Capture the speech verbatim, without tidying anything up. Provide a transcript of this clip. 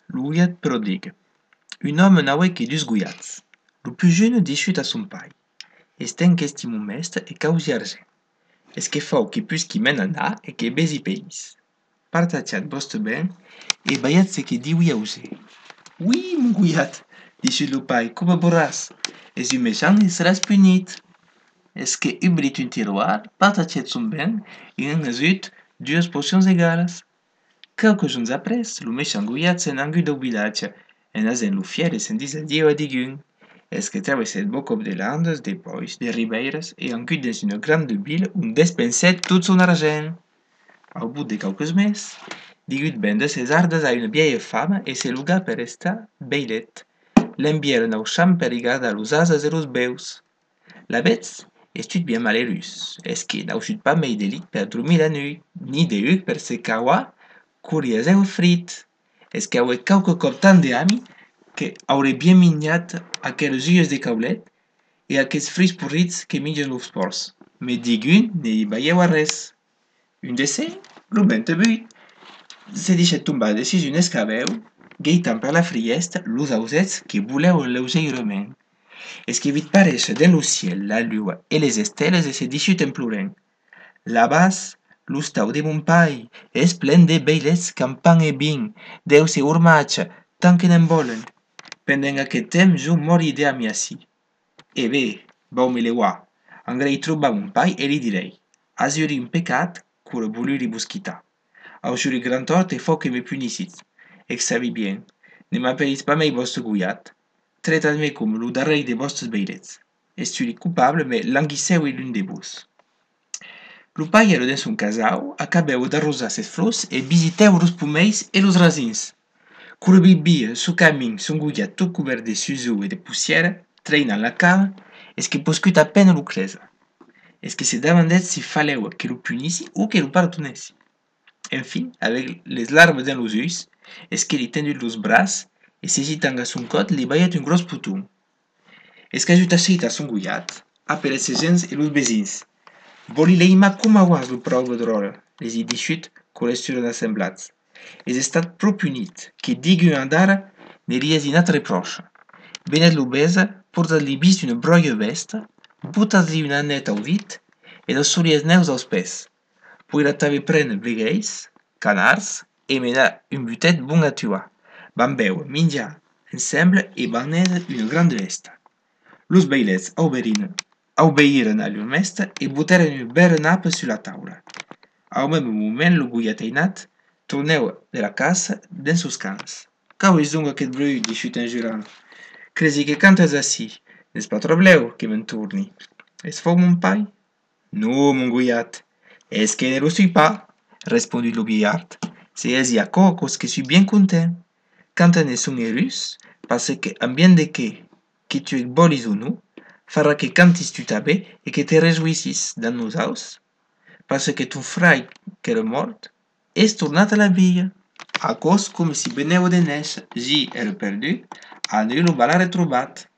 L'ouillet prodigue. Un homme n'avait que deux gouillats. Le plus jeune discute à son pai. Esten qu'esti mon mestre et causi argent. Est-ce que faut que puisqu'il mène un a et que besi pays. Partatiat boste ben, et bayat ce que dit oui à ose. Oui, mon gouillat, dit le pai, comme borras. Et si méchant, il sera punit. Est-ce que ubrit un tiroir, partatiat son ben, et en azut deux potions égales. Quelques jours après, le méchant gouillat s'en engut au village, en azen le fier et s'en dis adieu à digun. Est-ce que traversait beaucoup de landes, des bois, des ribeiras, et engut dans une grande ville où despensait tout son argent. Au bout de quelques meses, digut vendre ses ardes à une vieille femme et se luga per estar beilet. L'envièrent au champ per regarder los ases et los beus. La bête est bien malheureuse. Est-ce que n'a pas meilleur délit per dormir la nuit, ni de huc per se caua, curieuse ou frit. Est-ce qu'il y avait quelque cop tant d'amis que aurait bien mignat aquelles yeux de caulet et aquells fris pourrits que mengen los porcs. Mais digun ne hi veieu res. Un de ces, le vent buit, se deixa tombar dessus un escabeu, gueitant per la friesta los ausets que voleu lleugerament. Est-ce que vite parèixer dans le ciel la lua et les estelles et se discuten plorant. Là-bas, l'ustau de mon pai és plen de beilets campant e vin, deus e urmatge, tant que n'en volen. Pendant aquest temps, jo moriré a mi ací. E bé, vau me levar, angrei trobar mon pai e li direi, has juri un pecat, qu'aura voulu li vos quitar. Au juri grand tort e fò que me punissit. E sabi bien, ne m'aperis pas mei vostre gouillat, traitatme com lo darrèr de vostres beilets. Estudi coupable, mais languisseu e l'un de vos. Lo pai era dins son casau, acabeu d'arrosar ses flors e visiteu los pomeis e los rasins. Qu'aura vivia su camin son gouillat tot cobert de suzeau e de poussière, treinant la cama, es que poscut a peine lo cresa. Es que se demandet si falleua que lo punissi ou que lo pardonessi. Enfin, avec les larmes dans los ulls, es que li tendit los bras e s'agitant a son cot li baiat un gros puton. Es que ajut a son gouillat, aperet ses gens e los vesins. Voli leima com aguas lo prou dròra, les hi dixut qu'o resturen assemblats. Es estat pro punit, que digun andara ne riesi nat reprocha. Venet lo besa, portat-li vis una broia vesta, botat-li un annet au dit, e dos solies neus aus pès. Puera també prendre vegueis, canars, e menar un butet bon a tuar. Van beure, menjar, ensemble e van néser una grande festa. Los beilets auberiren, aubeiren a llur mestre e botèren un bèra napa sur la taula. Au même moment, lo gouillateinat tornèu de la casa dins sos cans. Quau és donc aquest bruit, dixut en jurant. Cresi que cantes ací, n'es pas trobleu que me'n torni. Es fou mon pai? Non, mon gouillat. Es que ne lo suis pas, respondit le vieillard. C'est y a cocos que suis bien content. Quand ne son heureux, parce que en bien de que, que tu es bolis ou non, fera que cantis tu t'abe et que te réjouissis dans nos haus, parce que ton frère qu'era mort és tornat a la vie. A cos com si veneu de néixer, ji era perdu, a nul lo va la retrobat.